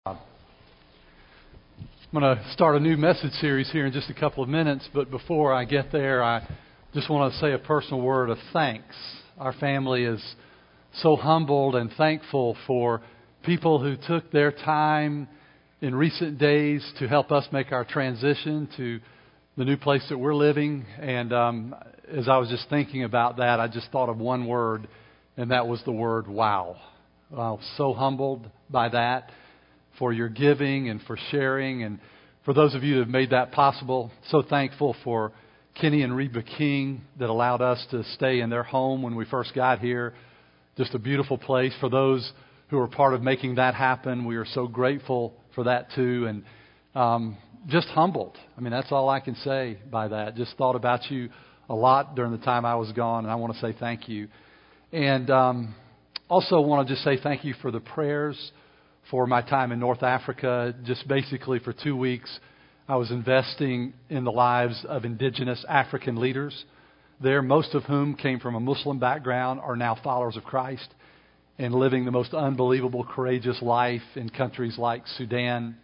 I'm going to start a new message series here in just a couple of minutes, but before I get there, I just want to say a personal word of thanks. Our family is so humbled and thankful for people who took their time in recent days to help us make our transition to the new place that we're living. And as I was just thinking about that, I just thought of one word, and that was the word wow. I was so humbled by that, for your giving and for sharing, and for those of you that have made that possible. So thankful for Kenny and Reba King that allowed us to stay in their home when we first got here. Just a beautiful place. For those who are part of making that happen, we are so grateful for that too, and just humbled. I mean, that's all I can say by that. Just thought about you a lot during the time I was gone, and I want to say thank you. And also want to just say thank you for the prayers for my time in North Africa. Just basically for 2 weeks, I was investing in the lives of indigenous African leaders there, most of whom came from a Muslim background, are now followers of Christ and living the most unbelievable, courageous life in countries like Sudan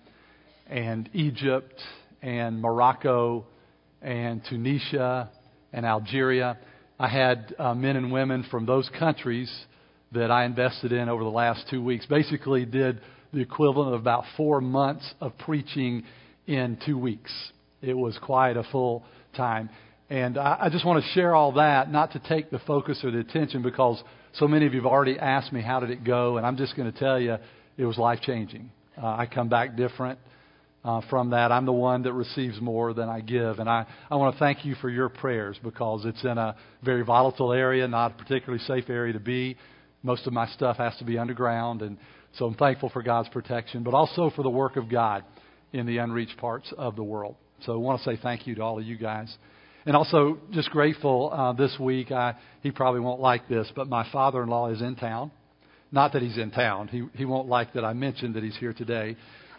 and Egypt and Morocco and Tunisia and Algeria. I had men and women from those countries that I invested in over the last 2 weeks. Basically did the equivalent of about 4 months of preaching in 2 weeks. It was quite a full time. And I just want to share all that, not to take the focus or the attention, because so many of you have already asked me, how did it go? And I'm just going to tell you, it was life-changing. I come back different from that. I'm the one that receives more than I give. And I want to thank you for your prayers, because it's in a very volatile area, not a particularly safe area to be. Most of my stuff has to be underground, and so I'm thankful for God's protection, but also for the work of God in the unreached parts of the world. So I want to say thank you to all of you guys. And also just grateful this week. He probably won't like this, but my father-in-law is in town. Not that he's in town. He won't like that I mentioned that he's here today.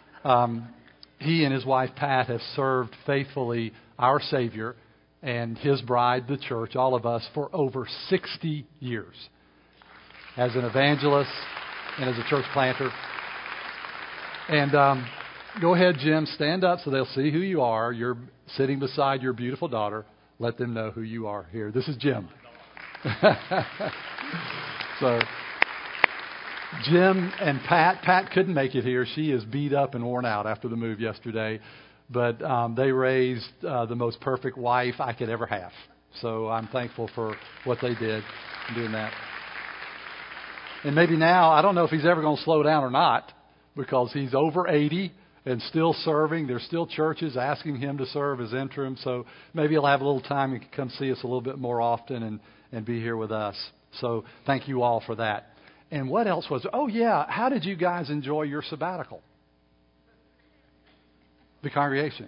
He and his wife, Pat, have served faithfully our Savior and His bride, the church, all of us, for over 60 years. As an evangelist and as a church planter. And go ahead, Jim, stand up so they'll see who you are. You're sitting beside your beautiful daughter. Let them know who you are here. This is Jim. So, Jim and Pat couldn't make it here. She is beat up and worn out after the move yesterday. But they raised the most perfect wife I could ever have. So I'm thankful for what they did in doing that. And maybe now, I don't know if he's ever going to slow down or not, because he's over 80 and still serving. There's still churches asking him to serve as interim. So maybe he'll have a little time and can come see us a little bit more often and be here with us. So thank you all for that. And what else was there? Oh, yeah. How did you guys enjoy your sabbatical? The congregation.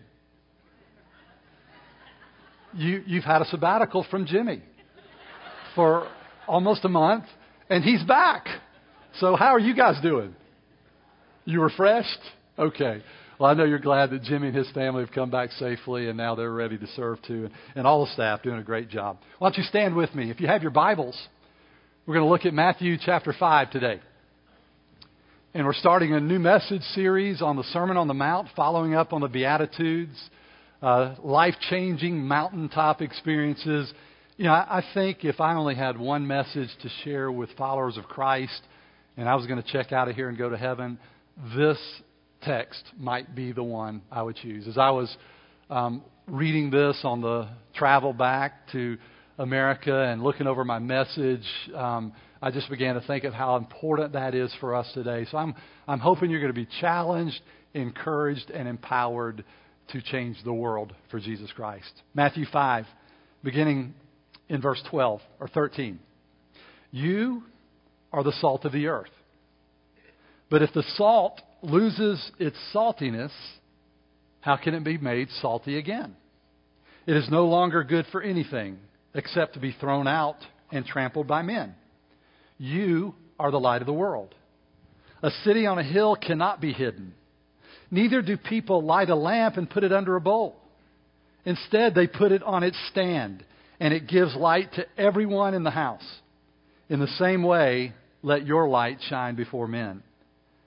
You've had a sabbatical from Jimmy for almost a month. And he's back. So how are you guys doing? You refreshed? Okay. Well, I know you're glad that Jimmy and his family have come back safely, and now they're ready to serve too. And all the staff doing a great job. Why don't you stand with me? If you have your Bibles, we're going to look at Matthew chapter 5 today. And we're starting a new message series on the Sermon on the Mount, following up on the Beatitudes, life-changing mountaintop experiences. You know, I think if I only had one message to share with followers of Christ and I was going to check out of here and go to heaven, this text might be the one I would choose. As I was reading this on the travel back to America and looking over my message, I just began to think of how important that is for us today. So I'm hoping you're going to be challenged, encouraged, and empowered to change the world for Jesus Christ. Matthew 5, beginning in verse 12 or 13. You are the salt of the earth. But if the salt loses its saltiness, how can it be made salty again? It is no longer good for anything except to be thrown out and trampled by men. You are the light of the world. A city on a hill cannot be hidden. Neither do people light a lamp and put it under a bowl. Instead, they put it on its stand, and it gives light to everyone in the house. In the same way, let your light shine before men,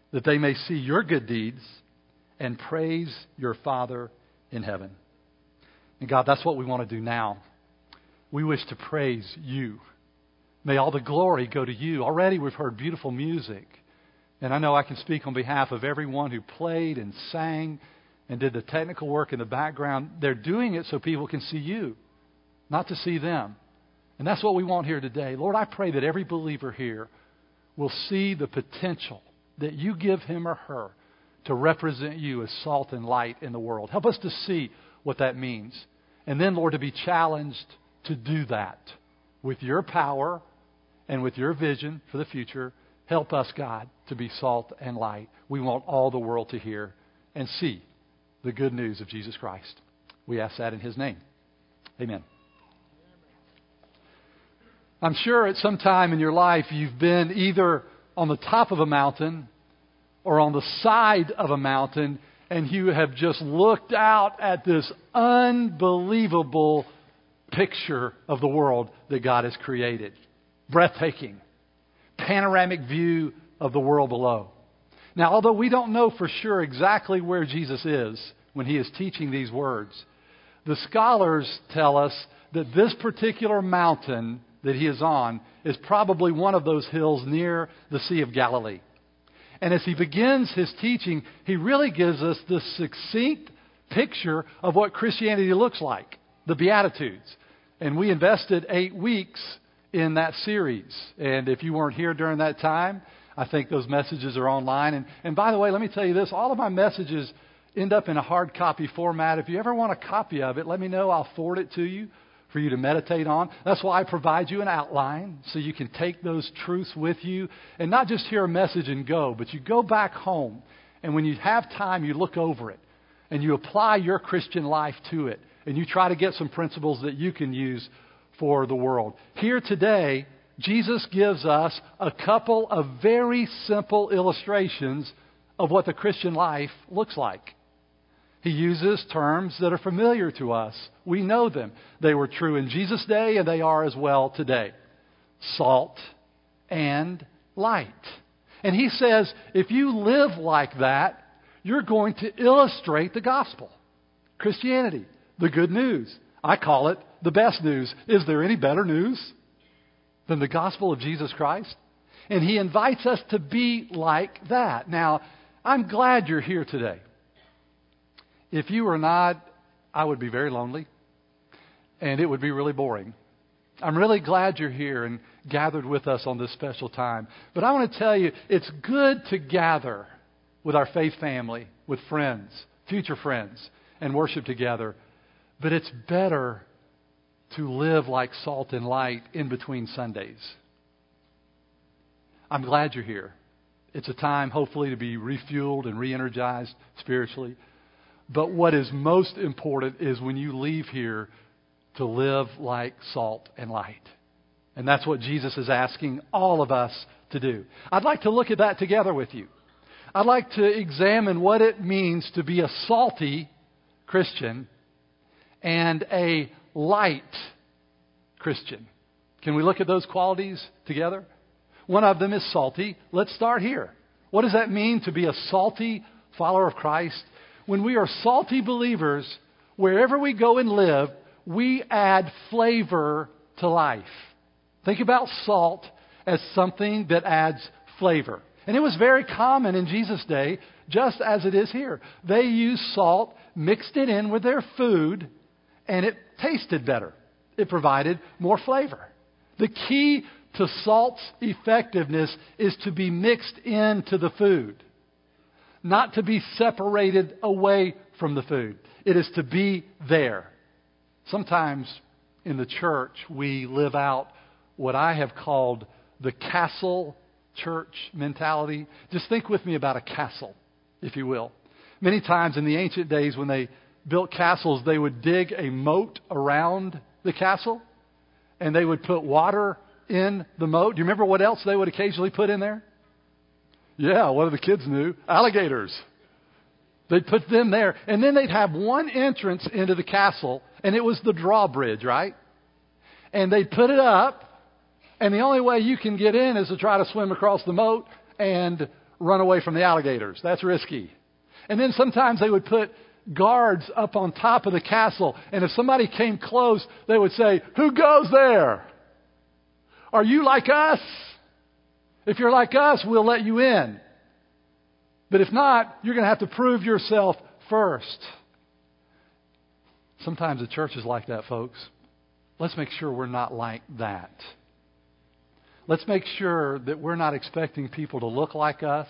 that they may see your good deeds and praise your Father in heaven. And God, that's what we want to do now. We wish to praise you. May all the glory go to you. Already we've heard beautiful music. And I know I can speak on behalf of everyone who played and sang and did the technical work in the background. They're doing it so people can see you, not to see them. And that's what we want here today. Lord, I pray that every believer here will see the potential that you give him or her to represent you as salt and light in the world. Help us to see what that means. And then, Lord, to be challenged to do that with your power and with your vision for the future. Help us, God, to be salt and light. We want all the world to hear and see the good news of Jesus Christ. We ask that in His name. Amen. I'm sure at some time in your life you've been either on the top of a mountain or on the side of a mountain, and you have just looked out at this unbelievable picture of the world that God has created. Breathtaking, panoramic view of the world below. Now, although we don't know for sure exactly where Jesus is when He is teaching these words, the scholars tell us that this particular mountain that He is on is probably one of those hills near the Sea of Galilee. And as He begins His teaching, He really gives us the succinct picture of what Christianity looks like, the Beatitudes. And we invested 8 weeks in that series. And if you weren't here during that time, I think those messages are online. And by the way, let me tell you this, all of my messages end up in a hard copy format. If you ever want a copy of it, let me know. I'll forward it to you for you to meditate on. That's why I provide you an outline so you can take those truths with you and not just hear a message and go, but you go back home and when you have time, you look over it and you apply your Christian life to it and you try to get some principles that you can use for the world. Here today, Jesus gives us a couple of very simple illustrations of what the Christian life looks like. He uses terms that are familiar to us. We know them. They were true in Jesus' day, and they are as well today. Salt and light. And He says, if you live like that, you're going to illustrate the gospel. Christianity, the good news. I call it the best news. Is there any better news than the gospel of Jesus Christ? And He invites us to be like that. Now, I'm glad you're here today. If you were not, I would be very lonely, and it would be really boring. I'm really glad you're here and gathered with us on this special time. But I want to tell you, it's good to gather with our faith family, with friends, future friends, and worship together. But it's better to live like salt and light in between Sundays. I'm glad you're here. It's a time, hopefully, to be refueled and re-energized spiritually. But what is most important is when you leave here to live like salt and light. And that's what Jesus is asking all of us to do. I'd like to look at that together with you. I'd like to examine what it means to be a salty Christian and a light Christian. Can we look at those qualities together? One of them is salty. Let's start here. What does that mean to be a salty follower of Christ? When we are salty believers, wherever we go and live, we add flavor to life. Think about salt as something that adds flavor. And it was very common in Jesus' day, just as it is here. They used salt, mixed it in with their food, and it tasted better. It provided more flavor. The key to salt's effectiveness is to be mixed into the food, not to be separated away from the food. It is to be there. Sometimes in the church, we live out what I have called the castle church mentality. Just think with me about a castle, if you will. Many times in the ancient days when they built castles, they would dig a moat around the castle and they would put water in the moat. Do you remember what else they would occasionally put in there? Yeah, one of the kids knew. Alligators. They'd put them there. And then they'd have one entrance into the castle, and it was the drawbridge, right? And they'd put it up, and the only way you can get in is to try to swim across the moat and run away from the alligators. That's risky. And then sometimes they would put guards up on top of the castle. And if somebody came close, they would say, "Who goes there? Are you like us? If you're like us, we'll let you in. But if not, you're going to have to prove yourself first." Sometimes the church is like that, folks. Let's make sure we're not like that. Let's make sure that we're not expecting people to look like us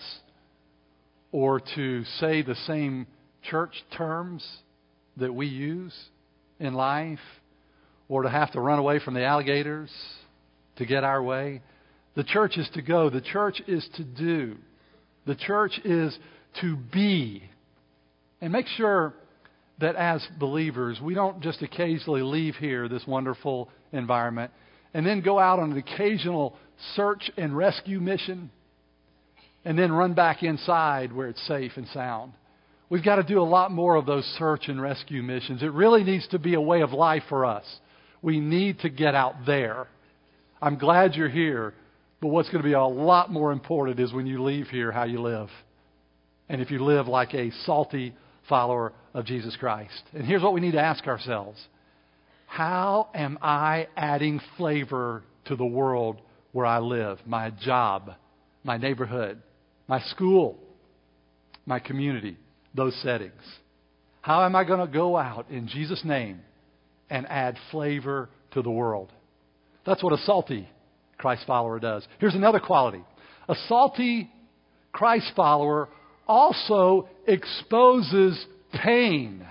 or to say the same church terms that we use in life or to have to run away from the alligators to get our way. The church is to go. The church is to do. The church is to be. And make sure that as believers, we don't just occasionally leave here, this wonderful environment, and then go out on an occasional search and rescue mission, and then run back inside where it's safe and sound. We've got to do a lot more of those search and rescue missions. It really needs to be a way of life for us. We need to get out there. I'm glad you're here, but what's going to be a lot more important is when you leave here, how you live. And if you live like a salty follower of Jesus Christ. And here's what we need to ask ourselves. How am I adding flavor to the world where I live? My job, my neighborhood, my school, my community, those settings. How am I going to go out in Jesus' name and add flavor to the world? That's what a salty Christ follower does. Here's another quality. A salty Christ follower also exposes pain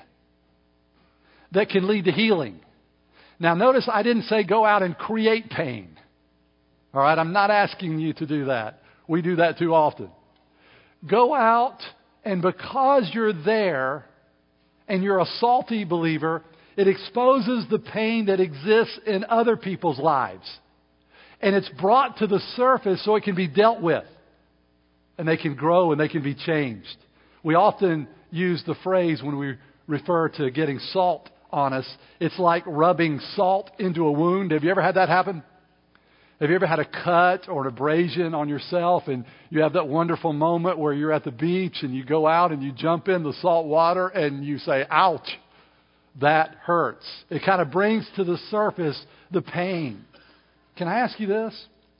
that can lead to healing. Now notice I didn't say go out and create pain. All right, I'm not asking you to do that. We do that too often. Go out, and because you're there and you're a salty believer, it exposes the pain that exists in other people's lives. And it's brought to the surface so it can be dealt with. And they can grow and they can be changed. We often use the phrase when we refer to getting salt on us. It's like rubbing salt into a wound. Have you ever had that happen? Have you ever had a cut or an abrasion on yourself and you have that wonderful moment where you're at the beach and you go out and you jump in the salt water and you say, "Ouch, that hurts." It kind of brings to the surface the pain. Can I ask you this?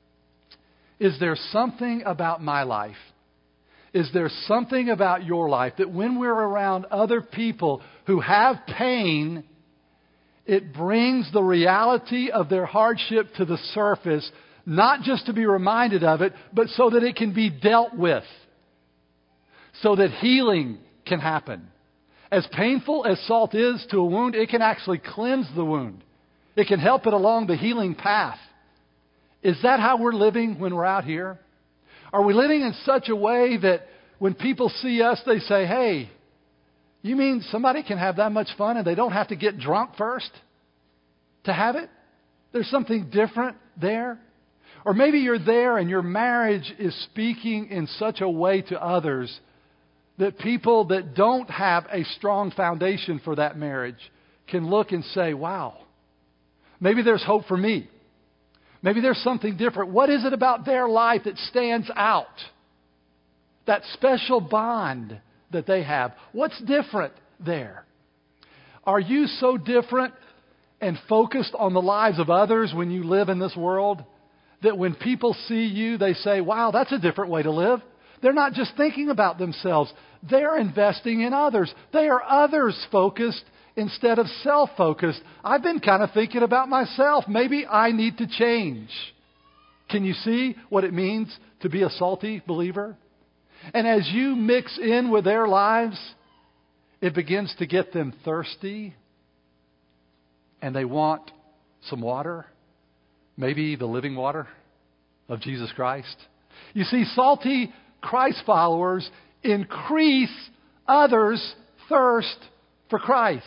Is there something about my life? Is there something about your life that when we're around other people who have pain, it brings the reality of their hardship to the surface, not just to be reminded of it, but so that it can be dealt with, so that healing can happen. As painful as salt is to a wound, it can actually cleanse the wound. It can help it along the healing path. Is that how we're living when we're out here? Are we living in such a way that when people see us, they say, "Hey, you mean somebody can have that much fun and they don't have to get drunk first to have it?" There's something different there. Or maybe you're there and your marriage is speaking in such a way to others that people that don't have a strong foundation for that marriage can look and say, "Wow, maybe there's hope for me. Maybe there's something different." What is it about their life that stands out? That special bond that they have. What's different there? Are you so different and focused on the lives of others when you live in this world that when people see you, they say, "Wow, that's a different way to live"? They're not just thinking about themselves. They're investing in others. They are others-focused instead of self-focused. I've been kind of thinking about myself. Maybe I need to change. Can you see what it means to be a salty believer? And as you mix in with their lives, it begins to get them thirsty. And they want some water. Maybe the living water of Jesus Christ. You see, salty Christ followers increase others' thirst for Christ.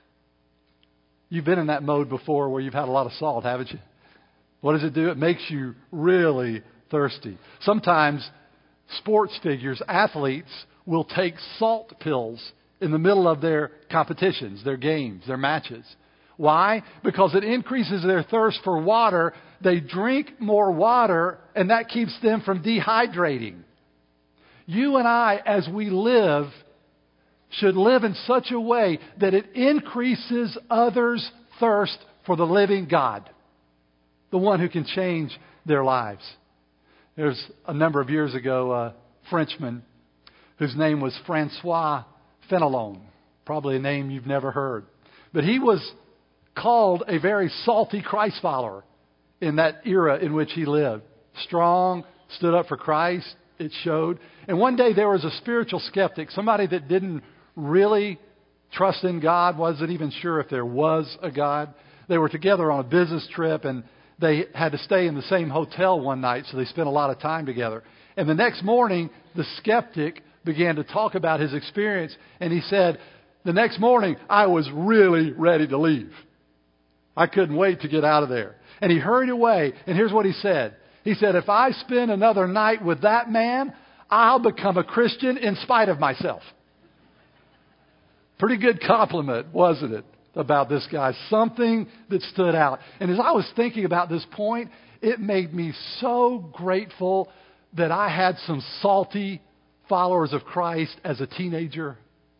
You've been in that mode before where you've had a lot of salt, haven't you? What does it do? It makes you really thirsty. Sometimes sports figures, athletes, will take salt pills in the middle of their competitions, their games, their matches. Why? Because it increases their thirst for water. They drink more water, and that keeps them from dehydrating. You and I, as we live, should live in such a way that it increases others' thirst for the living God, the one who can change their lives. There's a number of years ago, a Frenchman whose name was Francois Fenelon, probably a name you've never heard. But he was called a very salty Christ follower in that era in which he lived. Strong, stood up for Christ, it showed. And one day there was a spiritual skeptic, somebody that didn't really trust in God, wasn't even sure if there was a God. They were together on a business trip, and they had to stay in the same hotel one night, so they spent a lot of time together. And the next morning, the skeptic began to talk about his experience, and he said, the next morning, I was really ready to leave. I couldn't wait to get out of there. And he hurried away, and here's what he said. He said, if I spend another night with that man, I'll become a Christian in spite of myself. Pretty good compliment, wasn't it, about this guy? Something that stood out. And as I was thinking about this point, it made me so grateful that I had some salty followers of Christ as a teenager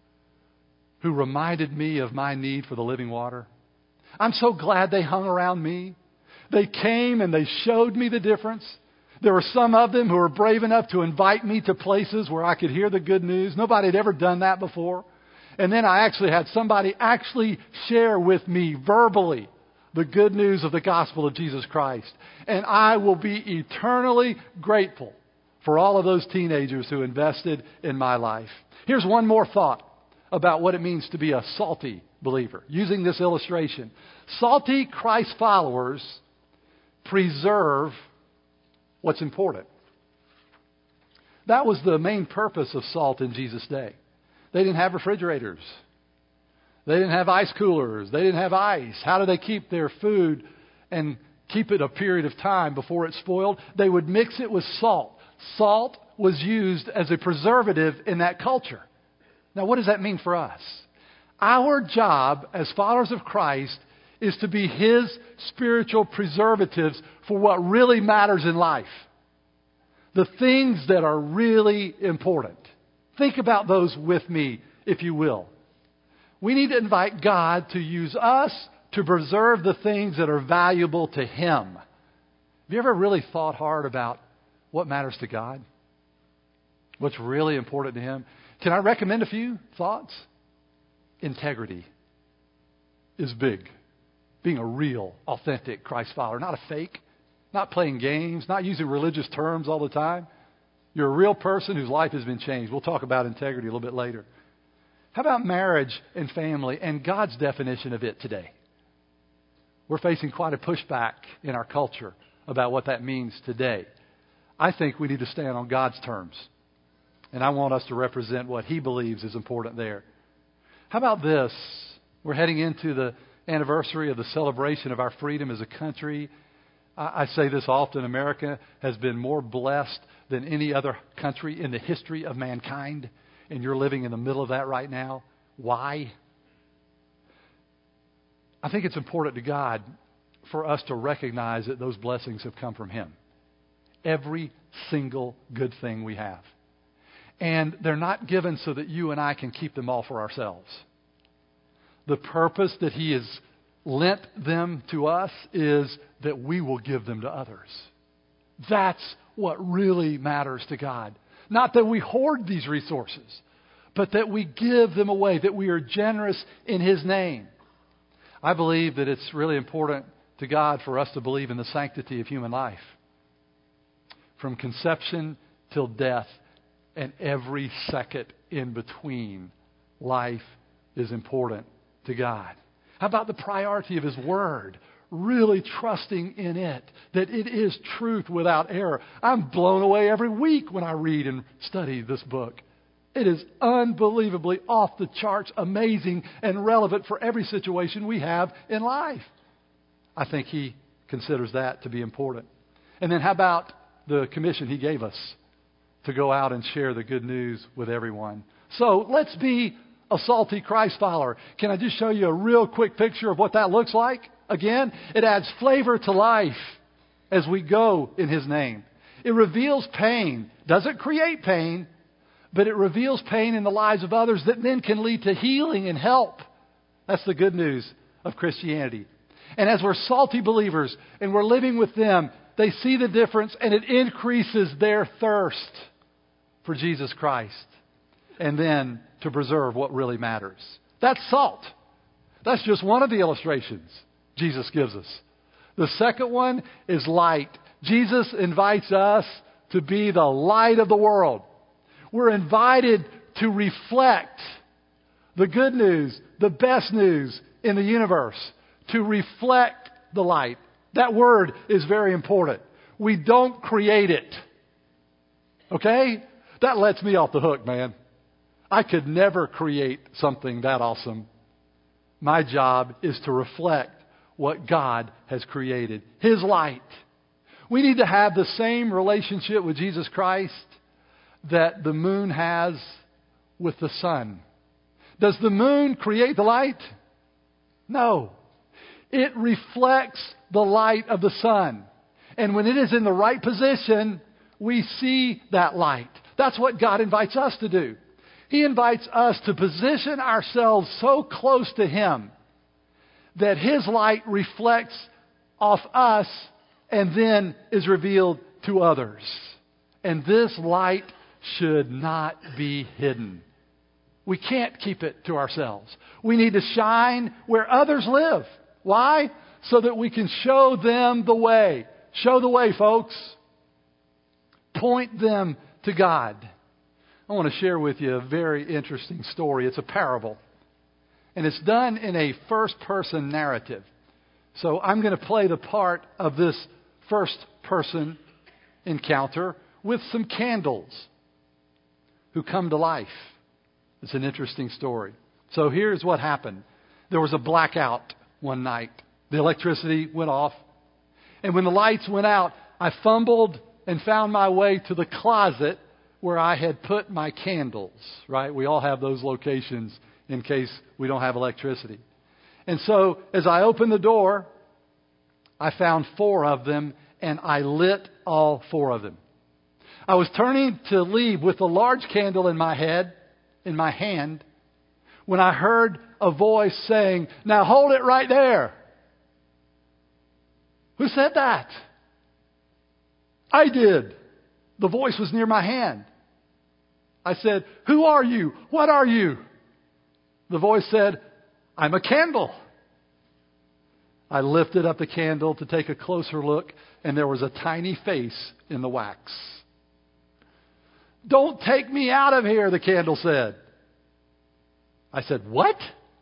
who reminded me of my need for the living water. I'm so glad they hung around me. They came and they showed me the difference. There were some of them who were brave enough to invite me to places where I could hear the good news. Nobody had ever done that before. And then I actually had somebody share with me verbally the good news of the gospel of Jesus Christ. And I will be eternally grateful for all of those teenagers who invested in my life. Here's one more thought about what it means to be a salty believer, using this illustration. Salty Christ followers preserve what's important. That was the main purpose of salt in Jesus' day. They didn't have refrigerators. They didn't have ice coolers. They didn't have ice. How do they keep their food and keep it a period of time before it spoiled? They would mix it with salt. Salt was used as a preservative in that culture. Now, what does that mean for us? Our job as followers of Christ is to be His spiritual preservatives for what really matters in life. The things that are really important. Think about those with me, if you will. We need to invite God to use us to preserve the things that are valuable to Him. Have you ever really thought hard about what matters to God? What's really important to Him? Can I recommend a few thoughts? Integrity is big. Being a real, authentic Christ follower, not a fake, not playing games, not using religious terms all the time. You're a real person whose life has been changed. We'll talk about integrity a little bit later. How about marriage and family and God's definition of it today? We're facing quite a pushback in our culture about what that means today. I think we need to stand on God's terms. And I want us to represent what He believes is important there. How about this? We're heading into the anniversary of the celebration of our freedom as a country. I say this often, America has been more blessed than any other country in the history of mankind. And you're living in the middle of that right now. Why? I think it's important to God for us to recognize that those blessings have come from Him. Every single good thing we have. And they're not given so that you and I can keep them all for ourselves. The purpose that He has lent them to us is that we will give them to others. That's what really matters to God. Not that we hoard these resources, but that we give them away, that we are generous in His name. I believe that it's really important to God for us to believe in the sanctity of human life. From conception till death and every second in between, life is important to God. How about the priority of His Word? Really trusting in it, that it is truth without error. I'm blown away every week when I read and study this book. It is unbelievably off the charts, amazing, and relevant for every situation we have in life. I think He considers that to be important. And then how about the commission He gave us to go out and share the good news with everyone? So let's be a salty Christ follower. Can I just show you a real quick picture of what that looks like? Again, it adds flavor to life as we go in His name. It reveals pain. Doesn't create pain, but it reveals pain in the lives of others that then can lead to healing and help. That's the good news of Christianity. And as we're salty believers and we're living with them, they see the difference and it increases their thirst for Jesus Christ. And then to preserve what really matters. That's salt. That's just one of the illustrations Jesus gives us. The second one is light. Jesus invites us to be the light of the world. We're invited to reflect the good news, the best news in the universe, to reflect the light. That word is very important. We don't create it. Okay? That lets me off the hook, man. I could never create something that awesome. My job is to reflect what God has created. His light. We need to have the same relationship with Jesus Christ that the moon has with the sun. Does the moon create the light? No. It reflects the light of the sun. And when it is in the right position, we see that light. That's what God invites us to do. He invites us to position ourselves so close to Him that His light reflects off us and then is revealed to others. And this light should not be hidden. We can't keep it to ourselves. We need to shine where others live. Why? So that we can show them the way. Show the way, folks. Point them to God. I want to share with you a very interesting story. It's a parable. And it's done in a first-person narrative. So I'm going to play the part of this first-person encounter with some candles who come to life. It's an interesting story. So here's what happened. There was a blackout one night. The electricity went off. And when the lights went out, I fumbled and found my way to the closet where I had put my candles, right? We all have those locations in case we don't have electricity. And so as I opened the door, I found 4 of them and I lit all 4 of them. I was turning to leave with a large candle in my hand, when I heard a voice saying, "Now hold it right there." Who said that? I did. The voice was near my hand. I said, "Who are you? What are you?" The voice said, "I'm a candle." I lifted up the candle to take a closer look, and there was a tiny face in the wax. "Don't take me out of here," the candle said. I said, "What?"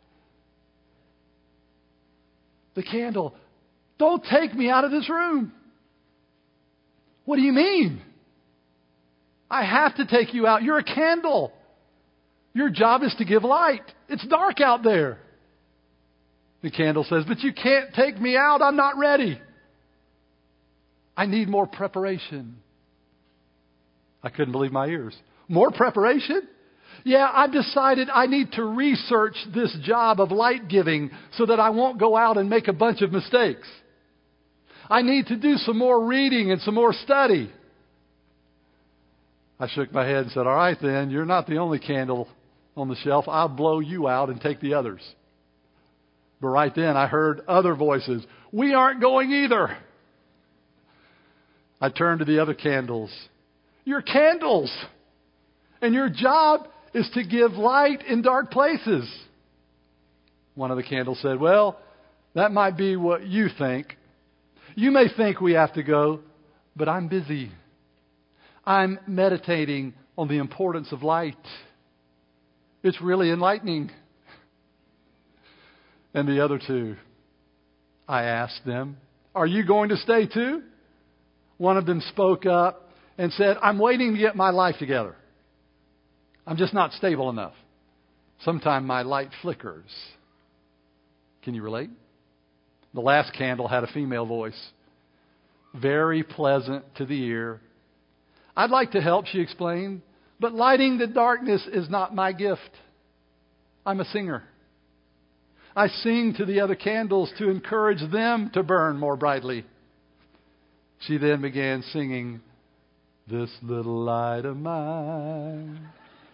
The candle, "Don't take me out of this room." "What do you mean?" "I have to take you out. You're a candle. Your job is to give light. It's dark out there." The candle says, "But you can't take me out. I'm not ready. I need more preparation." I couldn't believe my ears. More preparation? Yeah, I've decided I need to research this job of light giving so that I won't go out and make a bunch of mistakes. I need to do some more reading and some more study. I shook my head and said, "All right then, you're not the only candle on the shelf. I'll blow you out and take the others." But right then I heard other voices. "We aren't going either." I turned to the other candles. "You're candles. And your job is to give light in dark places." One of the candles said, "Well, that might be what you think. You may think we have to go, but I'm busy. I'm meditating on the importance of light. It's really enlightening." And the other 2, I asked them, "Are you going to stay too?" One of them spoke up and said, "I'm waiting to get my life together. I'm just not stable enough. Sometimes my light flickers." Can you relate? The last candle had a female voice. Very pleasant to the ear. "I'd like to help," she explained, "but lighting the darkness is not my gift. I'm a singer. I sing to the other candles to encourage them to burn more brightly." She then began singing, "This little light of mine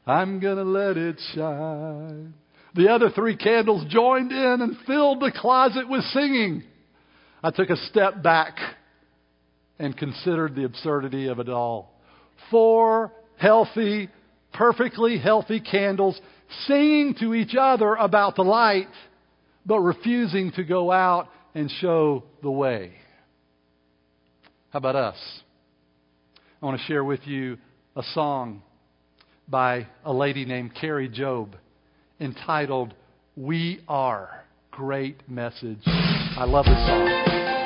I'm going to let it shine. The other 3 candles joined in and filled the closet with singing. I took a step back and considered the absurdity of it all. 4 healthy, perfectly healthy candles singing to each other about the light, but refusing to go out and show the way. How about us? I want to share with you a song by a lady named Carrie Job entitled, We Are. Great message. I love this song.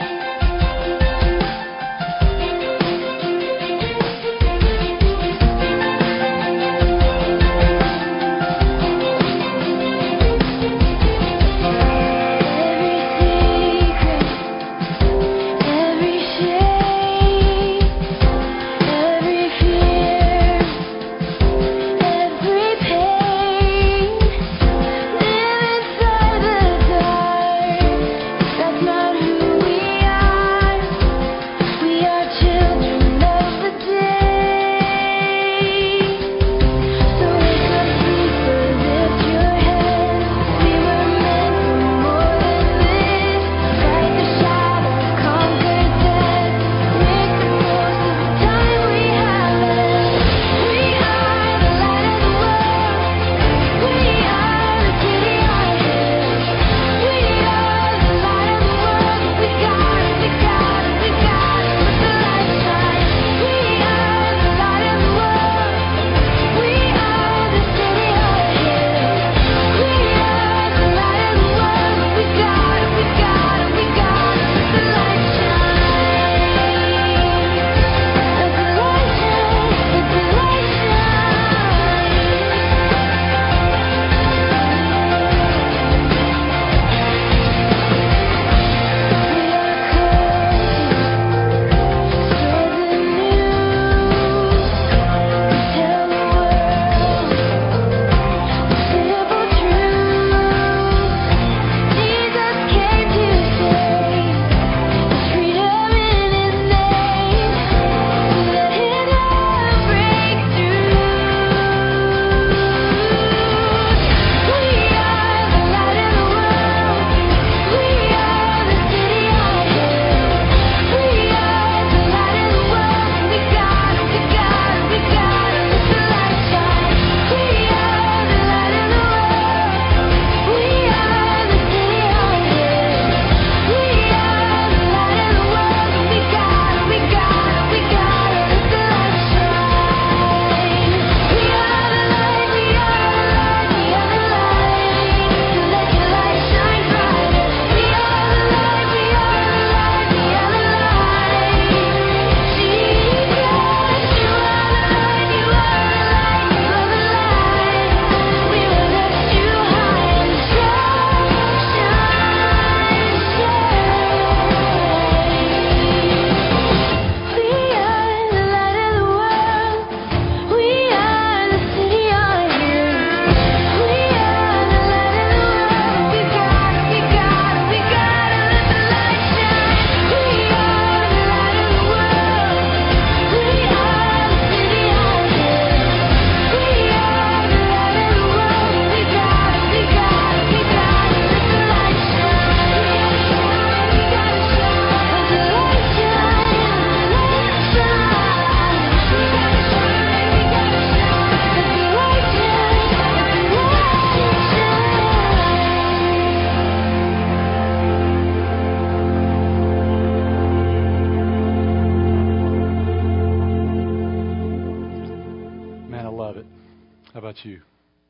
about you?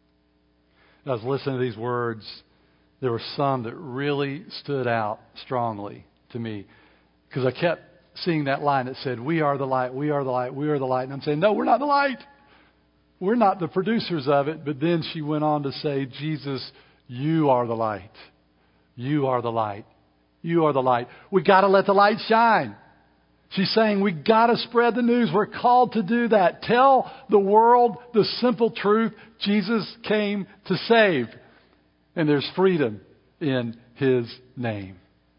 I was listening to these words. There were some that really stood out strongly to me because I kept seeing that line that said, "We are the light, we are the light, we are the light." And I'm saying, no, we're not the light. We're not the producers of it. But then she went on to say, Jesus, you are the light. You are the light. You are the light. We got to let the light shine. She's saying we got to spread the news. We're called to do that. Tell the world the simple truth. Jesus came to save. And there's freedom in His name.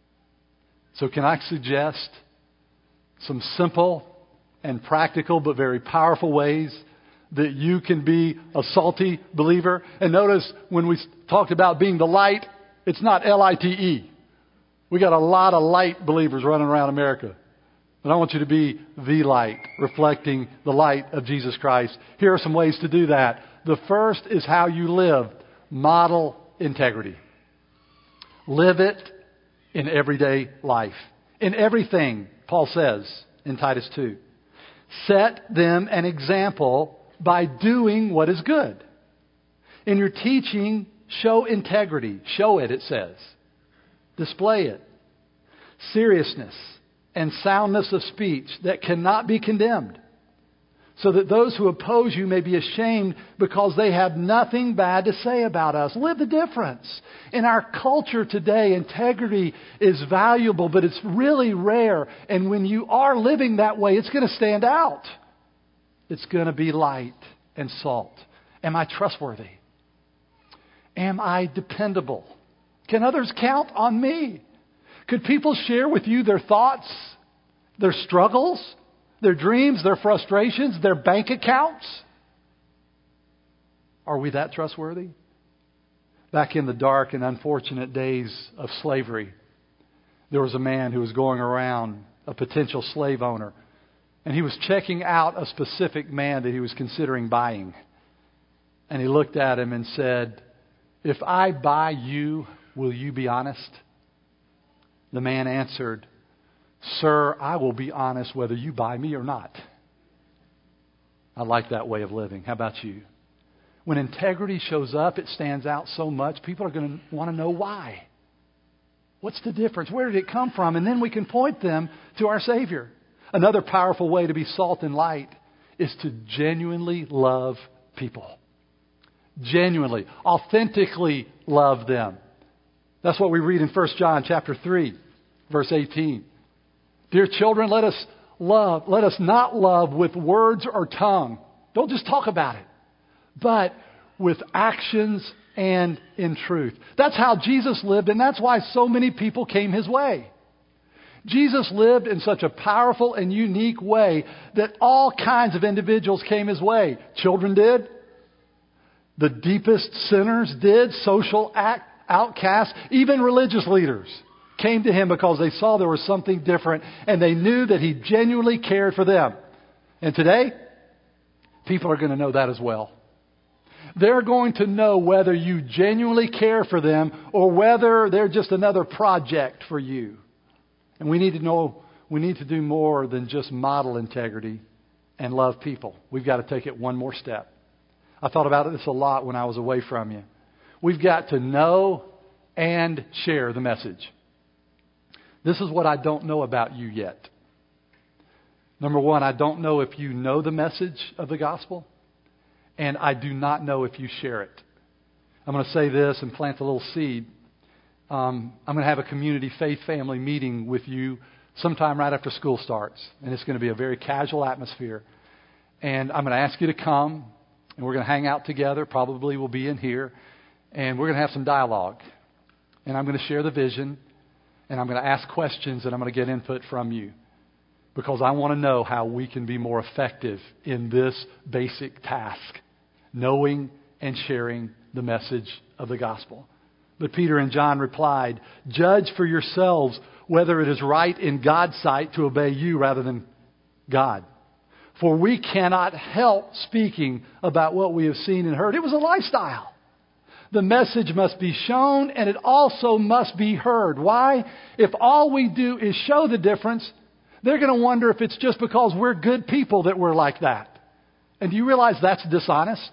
So can I suggest some simple and practical but very powerful ways that you can be a salty believer? And notice when we talked about being the light, it's not L-I-T-E. We got a lot of light believers running around America. But I want you to be the light, reflecting the light of Jesus Christ. Here are some ways to do that. The first is how you live. Model integrity. Live it in everyday life. In everything, Paul says in Titus 2. Set them an example by doing what is good. In your teaching, show integrity. Show it, it says. Display it. Seriousness and soundness of speech that cannot be condemned, so that those who oppose you may be ashamed because they have nothing bad to say about us. Live the difference. In our culture today, integrity is valuable, but it's really rare. And when you are living that way, it's going to stand out. It's going to be light and salt. Am I trustworthy? Am I dependable? Can others count on me? Could people share with you their thoughts, their struggles, their dreams, their frustrations, their bank accounts? Are we that trustworthy? Back in the dark and unfortunate days of slavery, there was a man who was going around, a potential slave owner, and he was checking out a specific man that he was considering buying. And he looked at him and said, "If I buy you, will you be honest?" The man answered, "Sir, I will be honest whether you buy me or not." I like that way of living. How about you? When integrity shows up, it stands out so much, people are going to want to know why. What's the difference? Where did it come from? And then we can point them to our Savior. Another powerful way to be salt and light is to genuinely love people. Genuinely, authentically love them. That's what we read in 1 John chapter 3, verse 18. Dear children, let us not love with words or tongue. Don't just talk about it, but with actions and in truth. That's how Jesus lived, and that's why so many people came His way. Jesus lived in such a powerful and unique way that all kinds of individuals came His way. Children did. The deepest sinners did. Social outcasts, even religious leaders came to Him because they saw there was something different and they knew that He genuinely cared for them. And today, people are going to know that as well. They're going to know whether you genuinely care for them or whether they're just another project for you. And we need to do more than just model integrity and love people. We've got to take it one more step. I thought about this a lot when I was away from you. We've got to know and share the message. This is what I don't know about you yet. Number one, I don't know if you know the message of the gospel, and I do not know if you share it. I'm going to say this and plant a little seed. I'm going to have a community faith family meeting with you sometime right after school starts, and it's going to be a very casual atmosphere. And I'm going to ask you to come, and we're going to hang out together. Probably we'll be in here, and we're going to have some dialogue. And I'm going to share the vision, and I'm going to ask questions, and I'm going to get input from you. Because I want to know how we can be more effective in this basic task, knowing and sharing the message of the gospel. But Peter and John replied, "Judge for yourselves whether it is right in God's sight to obey you rather than God. For we cannot help speaking about what we have seen and heard." It was a lifestyle. The message must be shown and it also must be heard. Why? If all we do is show the difference, they're going to wonder if it's just because we're good people that we're like that. And do you realize that's dishonest?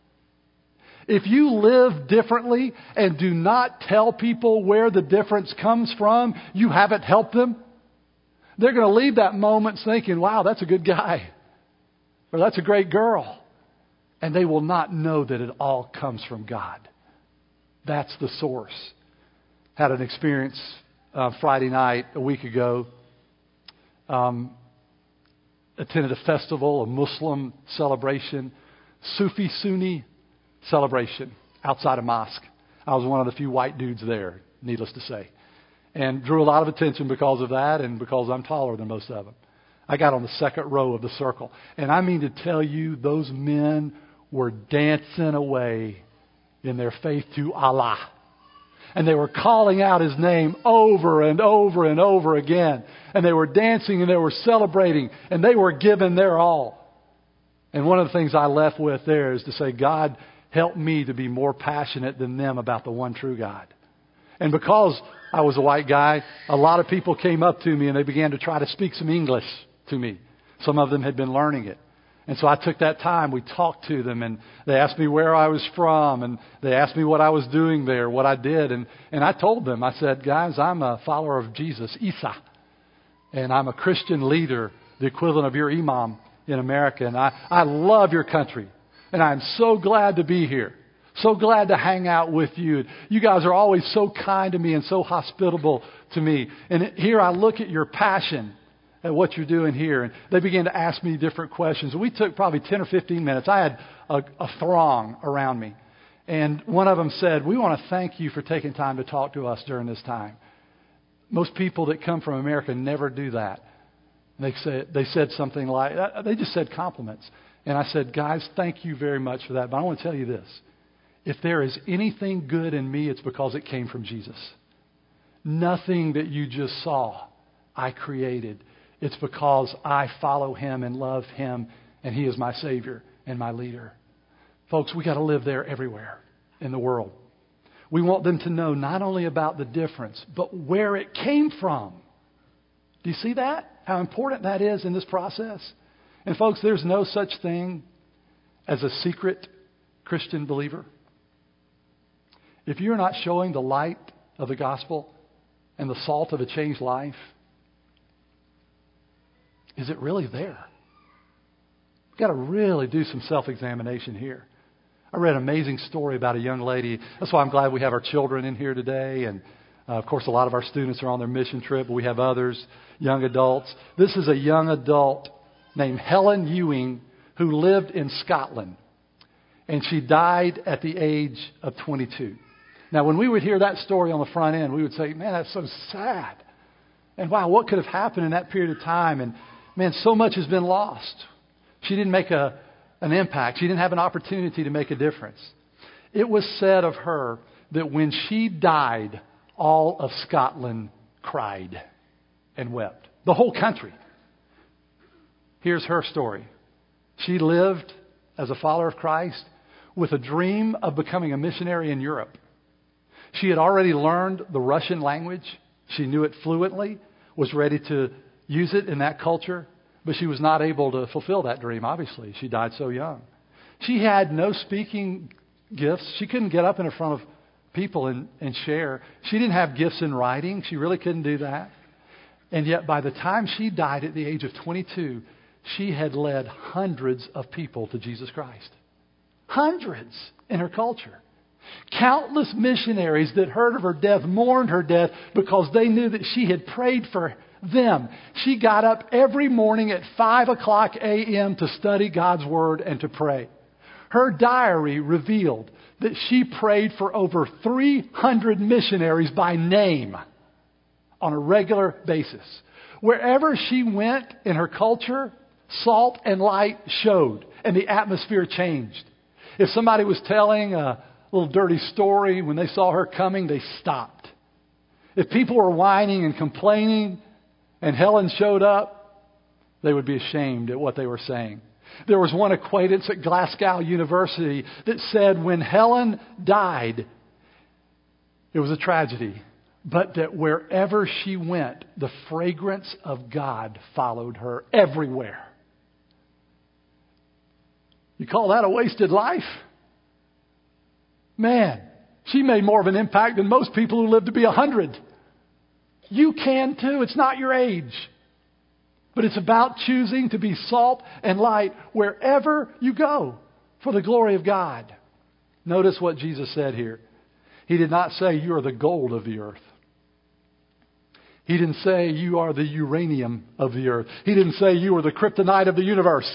If you live differently and do not tell people where the difference comes from, you haven't helped them. They're going to leave that moment thinking, "Wow, that's a good guy." Or "That's a great girl." And they will not know that it all comes from God. That's the source. Had an experience Friday night a week ago. Attended a festival, a Muslim celebration, Sufi Sunni celebration outside a mosque. I was one of the few white dudes there, needless to say. And drew a lot of attention because of that and because I'm taller than most of them. I got on the second row of the circle. And I mean to tell you, those men were dancing away in their faith to Allah. And they were calling out His name over and over and over again. And they were dancing and they were celebrating and they were giving their all. And one of the things I left with there is to say, God, help me to be more passionate than them about the one true God. And because I was a white guy, a lot of people came up to me and they began to try to speak some English to me. Some of them had been learning it. And so I took that time. We talked to them and they asked me where I was from and they asked me what I was doing there, what I did. And I told them, I said, guys, I'm a follower of Jesus, Isa. And I'm a Christian leader, the equivalent of your imam in America. And I love your country. And I'm so glad to be here. So glad to hang out with you. You guys are always so kind to me and so hospitable to me. And here I look at your passion at what you're doing here. And they began to ask me different questions. We took probably 10 or 15 minutes. I had a throng around me. And one of them said, we want to thank you for taking time to talk to us during this time. Most people that come from America never do that. They said something like, they just said compliments. And I said, guys, thank you very much for that. But I want to tell you this. If there is anything good in me, it's because it came from Jesus. Nothing that you just saw, I created. It's because I follow Him and love Him, and He is my Savior and my leader. Folks, we got to live there everywhere in the world. We want them to know not only about the difference, but where it came from. Do you see that? How important that is in this process? And folks, there's no such thing as a secret Christian believer. If you're not showing the light of the gospel and the salt of a changed life, is it really there? We've got to really do some self-examination here. I read an amazing story about a young lady. That's why I'm glad we have our children in here today. And of course, a lot of our students are on their mission trip, but we have others, young adults. This is a young adult named Helen Ewing who lived in Scotland. And she died at the age of 22. Now, when we would hear that story on the front end, we would say, man, that's so sad. And wow, what could have happened in that period of time? And man, so much has been lost. She didn't make an impact. She didn't have an opportunity to make a difference. It was said of her that when she died, all of Scotland cried and wept. The whole country. Here's her story. She lived as a follower of Christ with a dream of becoming a missionary in Europe. She had already learned the Russian language. She knew it fluently, was ready to use it in that culture, but she was not able to fulfill that dream, obviously. She died so young. She had no speaking gifts. She couldn't get up in front of people and share. She didn't have gifts in writing. She really couldn't do that. And yet by the time she died at the age of 22, she had led hundreds of people to Jesus Christ. Hundreds in her culture. Countless missionaries that heard of her death mourned her death because they knew that she had prayed for them. She got up every morning at 5 o'clock a.m. to study God's Word and to pray. Her diary revealed that she prayed for over 300 missionaries by name on a regular basis. Wherever she went in her culture, salt and light showed and the atmosphere changed. If somebody was telling a little dirty story, when they saw her coming, they stopped. If people were whining and complaining and Helen showed up, they would be ashamed at what they were saying. There was one acquaintance at Glasgow University that said when Helen died, it was a tragedy, but that wherever she went, the fragrance of God followed her everywhere. You call that a wasted life? Man, she made more of an impact than most people who live to be 100. You can too. It's not your age. But it's about choosing to be salt and light wherever you go for the glory of God. Notice what Jesus said here. He did not say you are the gold of the earth. He didn't say you are the uranium of the earth. He didn't say you are the kryptonite of the universe.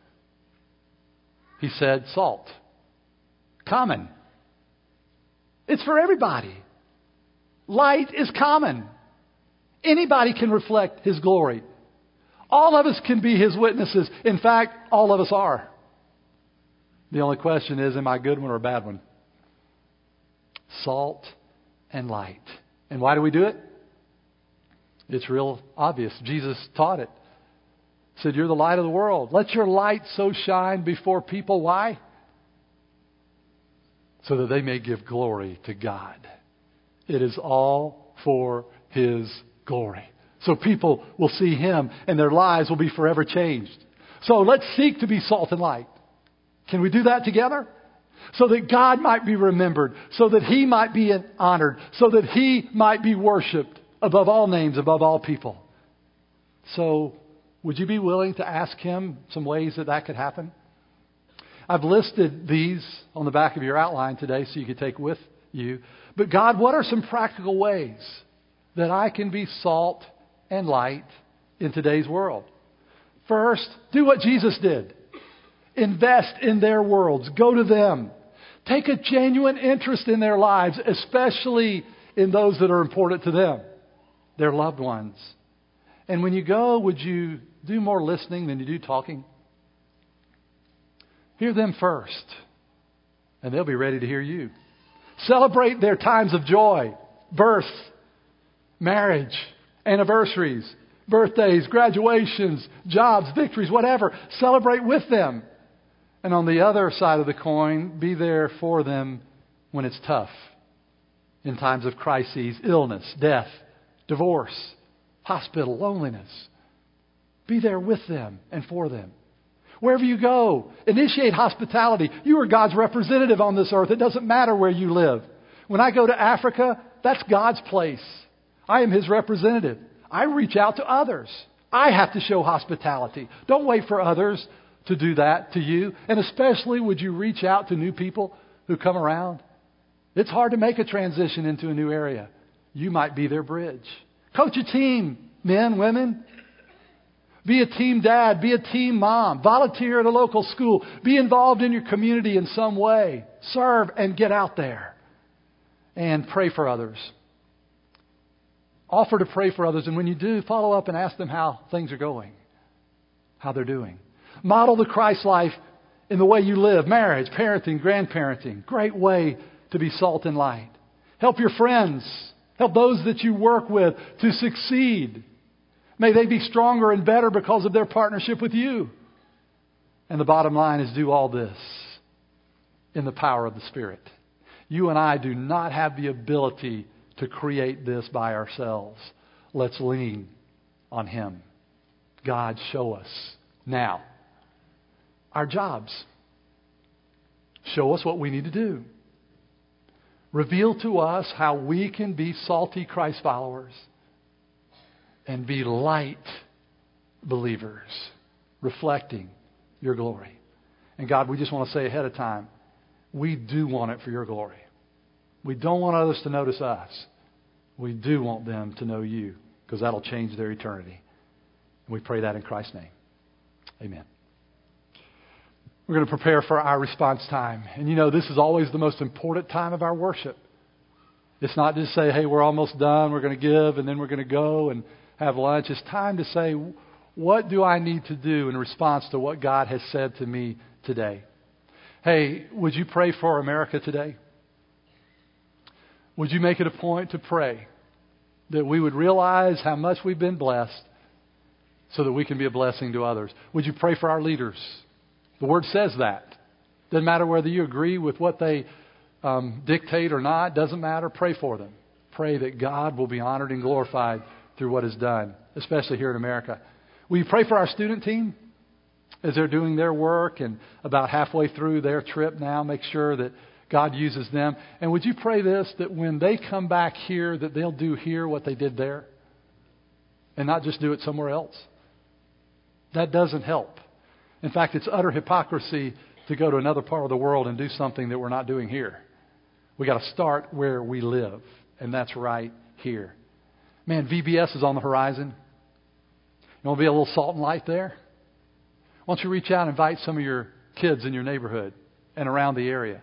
He said salt. Common. It's for everybody. Light is common. Anybody can reflect His glory. All of us can be His witnesses. In fact, all of us are. The only question is, am I a good one or a bad one? Salt and light. And why do we do it? It's real obvious. Jesus taught it. He said, you're the light of the world. Let your light so shine before people. Why? So that they may give glory to God. It is all for His glory. So people will see Him and their lives will be forever changed. So let's seek to be salt and light. Can we do that together? So that God might be remembered, so that He might be honored, so that He might be worshiped above all names, above all people. So would you be willing to ask Him some ways that that could happen? I've listed these on the back of your outline today so you can take with you. But God, what are some practical ways that I can be salt and light in today's world? First, do what Jesus did. Invest in their worlds. Go to them. Take a genuine interest in their lives, especially in those that are important to them, their loved ones. And when you go, would you do more listening than you do talking? Hear them first, and they'll be ready to hear you. Celebrate their times of joy, birth, marriage, anniversaries, birthdays, graduations, jobs, victories, whatever. Celebrate with them. And on the other side of the coin, be there for them when it's tough. In times of crises, illness, death, divorce, hospital, loneliness. Be there with them and for them. Wherever you go, initiate hospitality. You are God's representative on this earth. It doesn't matter where you live. When I go to Africa, that's God's place. I am His representative. I reach out to others. I have to show hospitality. Don't wait for others to do that to you. And especially, would you reach out to new people who come around? It's hard to make a transition into a new area. You might be their bridge. Coach a team, men, women. Be a team dad. Be a team mom. Volunteer at a local school. Be involved in your community in some way. Serve and get out there. And pray for others. Offer to pray for others. And when you do, follow up and ask them how things are going. How they're doing. Model the Christ life in the way you live. Marriage, parenting, grandparenting. Great way to be salt and light. Help your friends. Help those that you work with to succeed. May they be stronger and better because of their partnership with you. And the bottom line is do all this in the power of the Spirit. You and I do not have the ability to create this by ourselves. Let's lean on Him. God, show us now our jobs. Show us what we need to do. Reveal to us how we can be salty Christ followers and be light believers, reflecting your glory. And God, we just want to say ahead of time, we do want it for your glory. We don't want others to notice us. We do want them to know you, because that'll change their eternity. And we pray that in Christ's name. Amen. We're going to prepare for our response time. And you know, this is always the most important time of our worship. It's not just say, hey, we're almost done, we're going to give, and then we're going to go and have lunch. It's time to say, what do I need to do in response to what God has said to me today? Hey, would you pray for America today? Would you make it a point to pray that we would realize how much we've been blessed so that we can be a blessing to others? Would you pray for our leaders? The Word says that. Doesn't matter whether you agree with what they dictate or not. Doesn't matter. Pray for them. Pray that God will be honored and glorified through what is done, especially here in America. Will you pray for our student team as they're doing their work and about halfway through their trip now? Make sure that God uses them. And would you pray this, that when they come back here, that they'll do here what they did there and not just do it somewhere else? That doesn't help. In fact, it's utter hypocrisy to go to another part of the world and do something that we're not doing here. We got to start where we live, and that's right here. Man, VBS is on the horizon. You want to be a little salt and light there? Why don't you reach out and invite some of your kids in your neighborhood and around the area?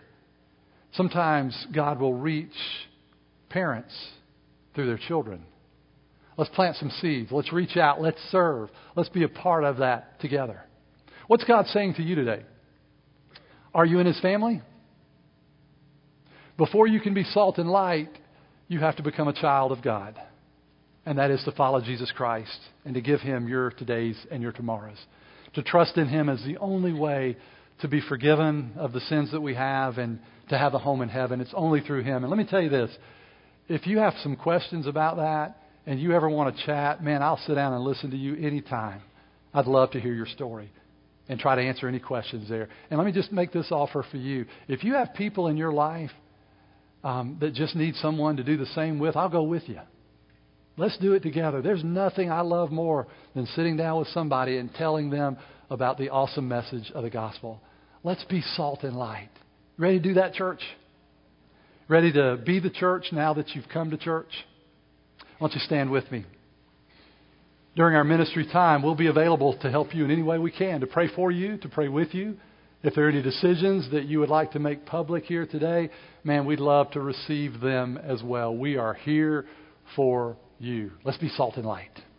Sometimes God will reach parents through their children. Let's plant some seeds. Let's reach out. Let's serve. Let's be a part of that together. What's God saying to you today? Are you in His family? Before you can be salt and light, you have to become a child of God. And that is to follow Jesus Christ and to give Him your todays and your tomorrows. To trust in Him as the only way to be forgiven of the sins that we have and to have a home in heaven. It's only through Him. And let me tell you this. If you have some questions about that and you ever want to chat, man, I'll sit down and listen to you anytime. I'd love to hear your story and try to answer any questions there. And let me just make this offer for you. If you have people in your life that just need someone to do the same with, I'll go with you. Let's do it together. There's nothing I love more than sitting down with somebody and telling them about the awesome message of the gospel. Let's be salt and light. Ready to do that, church? Ready to be the church now that you've come to church? Why don't you stand with me? During our ministry time, we'll be available to help you in any way we can, to pray for you, to pray with you. If there are any decisions that you would like to make public here today, man, we'd love to receive them as well. We are here for you. Let's be salt and light.